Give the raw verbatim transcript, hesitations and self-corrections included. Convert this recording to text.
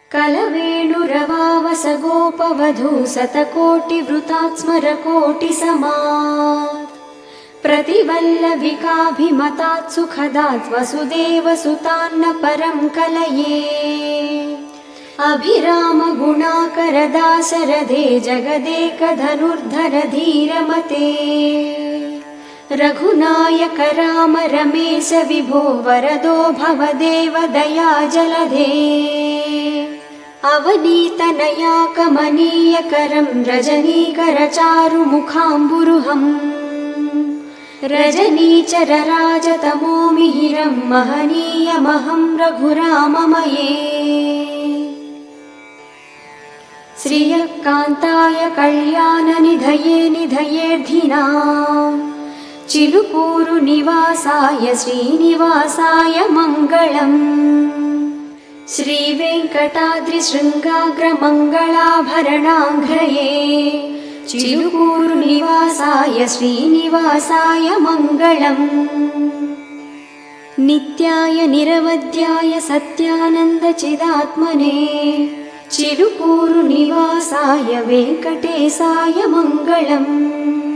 कलवेणुरवावसगोपवधू शतकोटिवृतात् स्मरकोटिसमात् प्रतिवल्लविकाभिमतात् सुखदात् वसुदेवसुतान्न परं कलये अभिराम गुणाकरदाशरथे जगदेकधनुर्धर धीरमते रघुनायक राम रमेश विभो वरदो भवदेव दया जलधे अवनीतनया कमनीयकरं रजनीकर चारुमुखाम्बुरुहम् रजनीचरराजतमो मिहिरं महनीयमहं रघुराममये श्रियः कान्ताय कल्याणनिधये निधयेऽर्धिनाम् चिलुकूरुनिवासाय श्रीनिवासाय मङ्गलम् श्रीवेङ्कटाद्रिशृङ्गाग्रमङ्गलाभरणाङ्घ्रये चिलुकूरुनिवासाय श्रीनिवासाय मङ्गलम् नित्याय निरवध्याय सत्यानन्दचिदात्मने चिलुकूरुनिवासाय वेङ्कटेशाय मङ्गलम्।